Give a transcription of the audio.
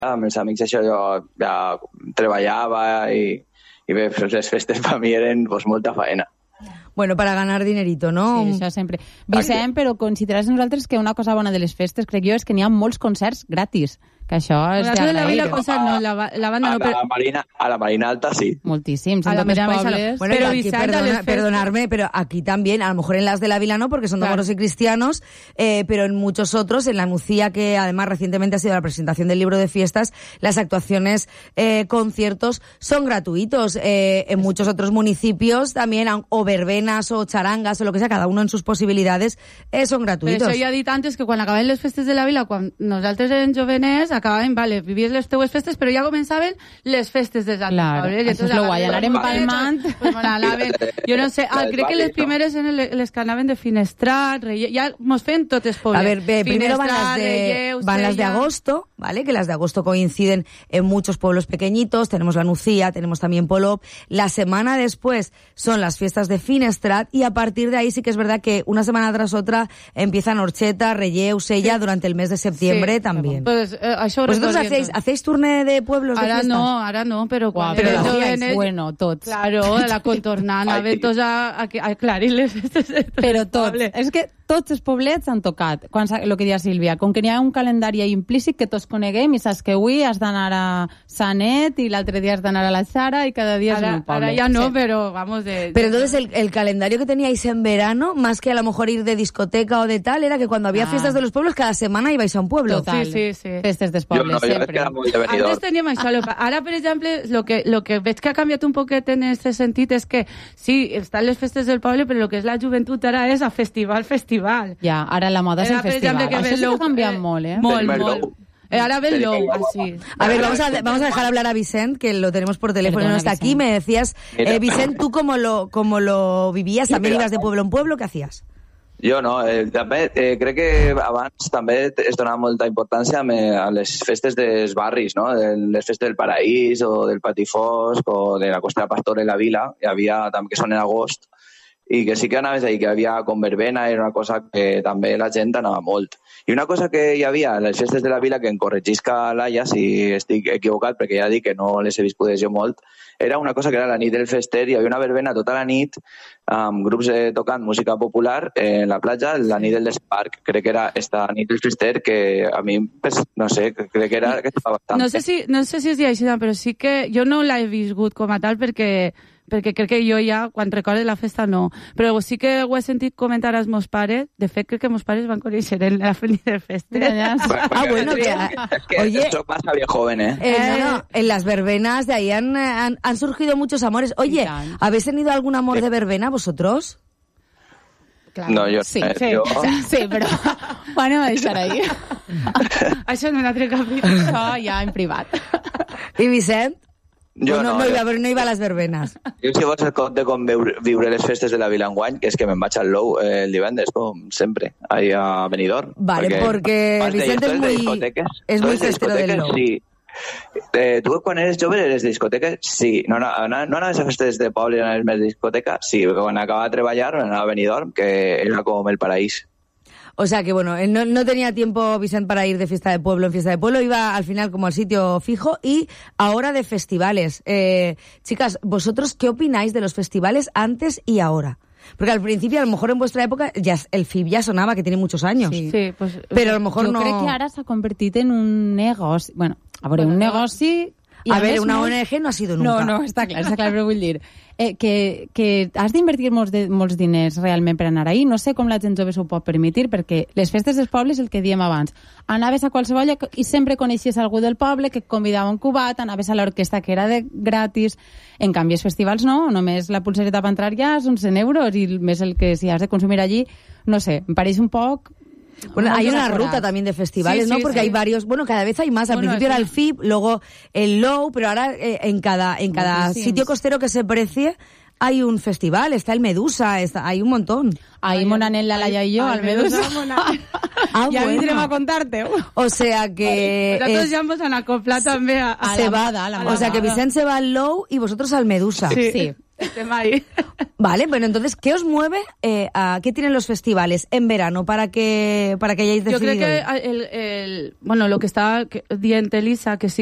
amb els amics això jo ja treballava i bé, les festes per mi eren pues, molta faena. Bueno, para ganar dinerito, no? Sí, això sempre. Vicent, però consideràs nosaltres que una cosa bona de les festes, crec jo, és que n'hi ha molts concerts gratis. Que això és de la Vila Concert, no, la banda no. A la Marina Alta sí. Moltíssims, en totes pobles. Bueno, pero aquí, perdonarme, pero aquí también, a lo mejor en las de la Vila no, porque son moros y cristianos, pero en muchos otros, en la Nucía, que además recientemente ha sido la presentación del libro de fiestas, las actuaciones, conciertos son gratuitos. En muchos otros municipios también, o verbenas o charangas o lo que sea, cada uno en sus posibilidades, son gratuitos. Però això ja he dit antes que quan acaben les festes de la Vila, quan nosaltres érem joveners, acabaven, vale, vivies les teues festes, però ja començaven les festes dels altres pobles. Això és lo guai, anar empalmant. Jo no sé, crec que les primeres eren les que anaven de Finestrat, Relleu, ja mos fem totes pobles. A ver, primero van las de agosto, ¿vale? Que las de agosto coinciden en muchos pueblos pequeñitos, tenemos la Nucía, tenemos también Polop. La semana después son las fiestas de Finestrat y a partir de ahí sí que es verdad que una semana tras otra empiezan Orcheta, Relleu, Sella durante el mes de septiembre también. Pues, ¿vosotros hacéis turné de pueblos de fiesta? Ara no, però quan però bueno, tots. Claro, la contornant, tots a aclarir les festes. Però tots. És que tots els poblets han tocat. El que deia Sílvia, com que n'hi ha un calendari implícit que tots coneguem i saps que avui has d'anar a Sanet i l'altre dia has d'anar a la Xara y cada día es un poble. Ahora ya no, pero vamos de... Pero entonces el calendario que teníais en verano, más que a lo mejor ir de discoteca o de tal, era que cuando había fiestas de los pueblos, cada semana ibais a un pueblo. Total. Sí. Festes dels pobles, sempre. Antes teníem això. Ara, per exemple, lo que veig que ha canviat un poquet en aquest sentit és que sí, estan les festes del poble, però el que és la joventut ara és a festival. Ja, ara la moda és el festival. Això sí que ha canviat molt, Molt. Ahora ve el low, así. A ver, vamos a dejar hablar a Vicent, que lo tenemos por teléfono y no está aquí. Me decías, Vicent, ¿tú cómo lo vivías? ¿También ibas de pueblo en pueblo? ¿Qué hacías? Jo no, també crec que abans també es donava molta importància a les festes dels barris, no? Les festes del Paraís o del Patifosc o de la Costa de Pastor i la Vila, hi havia també que són en agost, i que sí que anaves ahí, que hi havia com verbena, era una cosa que també la gent anava molt. I una cosa que hi havia a les festes de la Vila, que em corregisca Laia si estic equivocat, perquè ja dic que no les he viscut jo molt, era una cosa que era la nit del fester, hi havia una verbena tota la nit amb grups tocant música popular en la platja, la nit del Desparc. Crec que era esta nit del fester que a mi, pues, no sé, crec que era que estava bastant. No sé si es dia així, però sí que jo no l'he viscut com a tal perquè crec que jo ja, quan recordo la festa, no. Però sí que ho he sentit comentar als meus pares. De fet, crec que meus pares van conèixer en la nit del fester. Bueno, que... Oye, soy más joven, no, en las verbenas de ahí han surgido muchos amores. Oye, ¿habéis tenido algún amor de verbena vosotros? Claro. No, jo sí, però ho anem a deixar ahí. Això no l'ha tret cap. Això ja en privat. I Vicent? Jo no iba a les verbenes. Jo si vols conte com viure les festes de la Vila enguany, que és que me'n vaig al Lou el divendres, com sempre, ahí a Benidorm. Vale, porque Vicente es muy festero del Lou. Sí. Tu quan eres jove eres de discoteques? Sí. No anaves a festes de poble, anaves més de discoteca? Sí, perquè quan acabava de treballar anava a Benidorm, que era com el paraís. O sea que, bueno, no tenía tiempo Vicent para ir de fiesta de pueblo en fiesta de pueblo, iba al final como al sitio fijo y ahora de festivales. Chicas, ¿vosotros qué opináis de los festivales antes y ahora? Porque al principio, a lo mejor en vuestra época, ya el FIB ya sonaba, que tiene muchos años. Sí, pues, pero a lo mejor jo no... Jo crec que ara s'ha convertit en un negoci. Bueno, a veure, un negoci... A ver, una ONG no ha sido nunca. No, està clar, però vull dir que has d'invertir molts diners realment per anar ahí. No sé com la gent jove s'ho pot permetre, perquè les festes dels pobles, el que diem abans, anaves a qualsevol lloc i sempre coneixies algú del poble que et convidava un cubat, anaves a l'orquestra que era de gratis. En canvi, els festivals no, només la pulsereta per entrar ja són 100 euros i més el que si has de consumir allí, no sé, em pareix un poc... Bueno, hay una ruta también de festivales, ¿no? Porque hay varios, bueno, cada vez hay más. Al principio era el FIB, luego el Low, pero ahora en cada sitio costero que se precie hay un festival. Está el Medusa, hay un montón. Ahí Monanet, la Laia y yo, al Medusa. Ya vendrem a contarte. O sea que... Nosotros ya hemos acoplat també a la Vicent se va al Low y vosotros al Medusa. Sí. Estem ahí. Vale, bueno, entonces, ¿qué os mueve? ¿Qué tienen los festivales en verano para que hayáis decidido? Yo creo que bueno, lo que está dient Elisa, que sí